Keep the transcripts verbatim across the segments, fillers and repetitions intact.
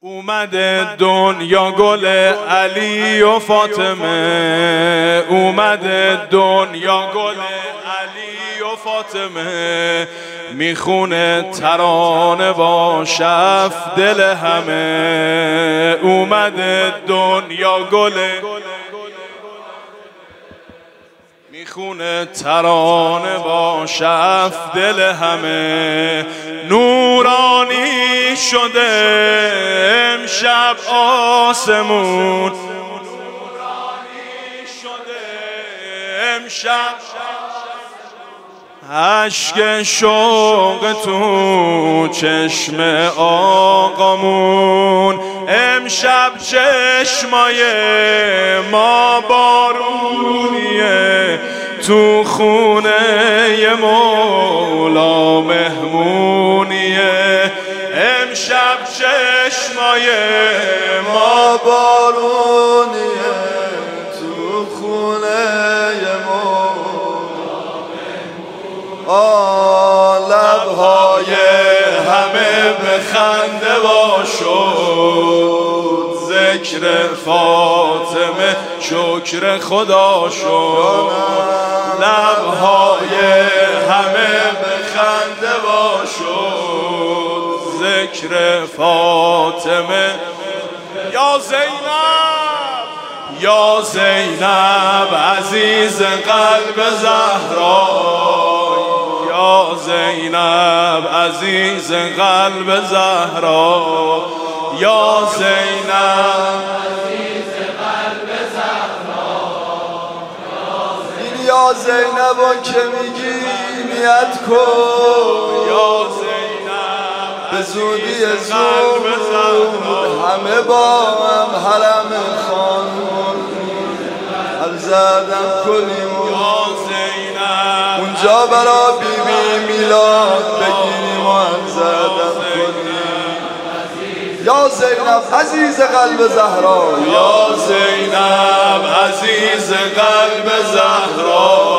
اومده دنیا گل علی و فاطمه، اومده دنیا گل علی و فاطمه، میخونه ترانه با شف دل همه. اومده دنیا گل میخونه ترانه با شف دل همه. نورانی شده امشب آسمون، نورانی شده امشب اشک شوق تو چشم آقامون. امشب چشمای ما بارونیه، تو خونه مولا مهمونیه. امشب چشمای ما بارونیه، تو خونه مولا مهمونیه. لبهای همه به خنده باشد، ذکر فاطمه شکر خدا شد. لبهای همه به خنده باشد، ذکر فاطمه. یا زینب یا زینب عزیز قلب زهرا، یا زینب عزیز قلب زهرا، یا زینب عزیز قلب زهرا. یا زینب که میگی نیت کن، یا زینب به زودی زود همه با هم حرم خانون حل زدن کنیم. یا زینب اونجا برا بی بی میلاد بگیریم و حل زدن کنیم. یا زینب عزیز قلب زهرا، یا زینب عزیز قلب زهرا،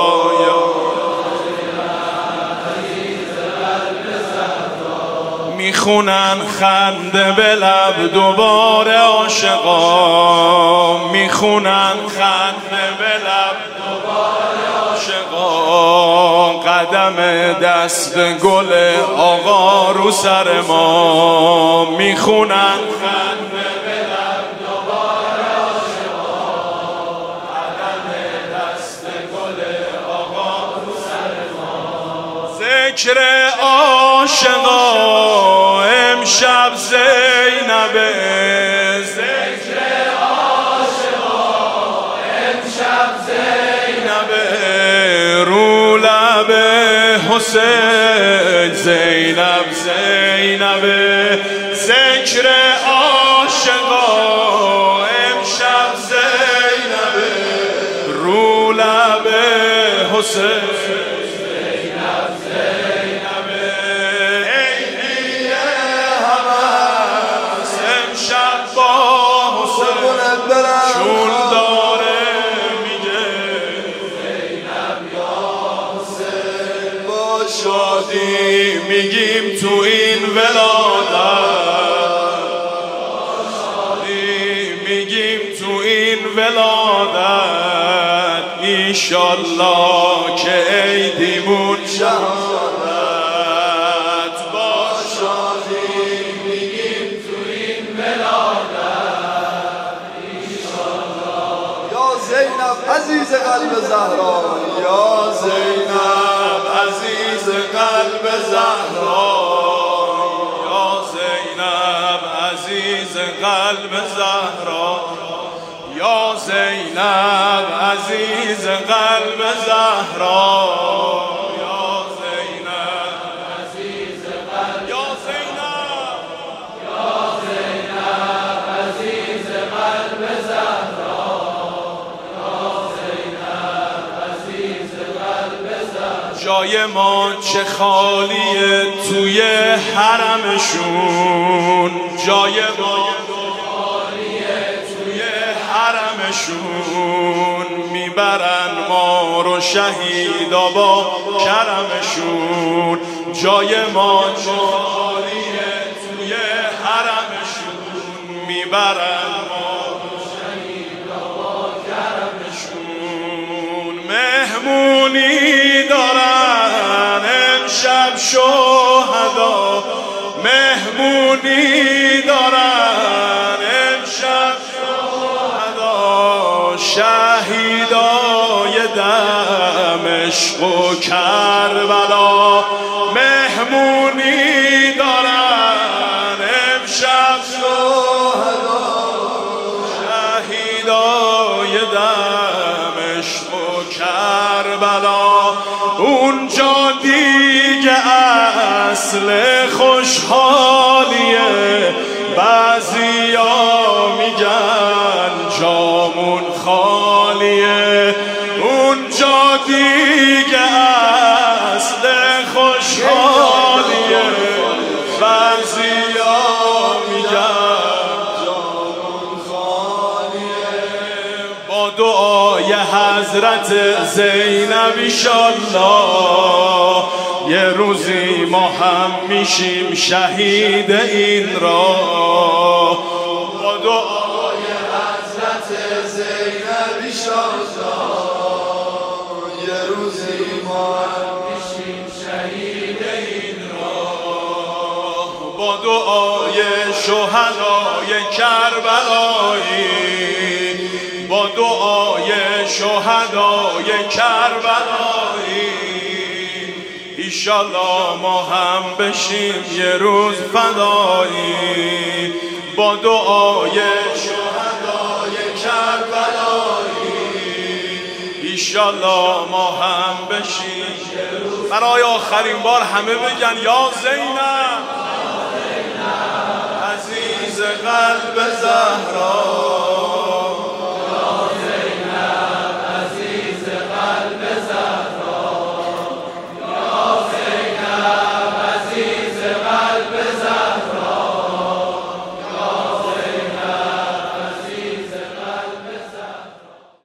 میخونن خنده به لب دوباره عاشقا، میخونن خنده به لب دوباره عاشقا. قدم دست گل آقا رو سر ما، میخونن خنده به لب دوباره عاشقا. قدم دست گل آقا رو سر ما. ذکر عاشقا امشب زینبه، ذکر عاشقا امشب زینبه. رو لب حسین زینب زینبه، ذکر عاشقا امشب زینبه. رو لب حسین چون داره میگه زینب یا حسین. با شادی میگیم تو این ولادت، با شادی میگیم تو این ولادت. ایشالله که عیدیمون شهادت. با شادی میگیم تو این ولادت. زینب عزیز قلب زهرا، یا زینب عزیز قلب زهرا، یا زینب عزیز قلب زهرا، یا زینب عزیز قلب زهرا. یا زینب عزیز قلب، یا زینب یا زینب عزیز قلب زهرا. جای ما چه خالیه توی حرمشون، جای ما خالیه توی حرمشون. میبرن ما رو شهیدا با کرمشون. جای ما خالیه توی حرمشون. میبرن ما شهیدا کرمشون مهمونی دارن امشب شهدا مهمونی دارن امشب شهدا شهیدای دمشق و کربلا مهمونی دارن امشب شهدا شهیدای دمشق و کربلا اونجا دیگه اصل خوشحالیه بعضیا میگن جامون خالیه اونجا دیگه اصل خوشحالیه بعضیا میگن جامون خالیه با دعای حضرت زینب ایشالله یه روزی ما هم میشیم شهید این راه با دعای حضرت زینب ایشالله یه روزی ما هم میشیم شهید این راه با دعای شهدای کربلایی با دعای شهدای کربلایی ایشالله ما هم بشیم یه روز فدایی با دعای شهدای کربلایی ایشالله ما هم بشیم یه روز برای آخرین بار همه بگن یا زینب عزیز قلب زن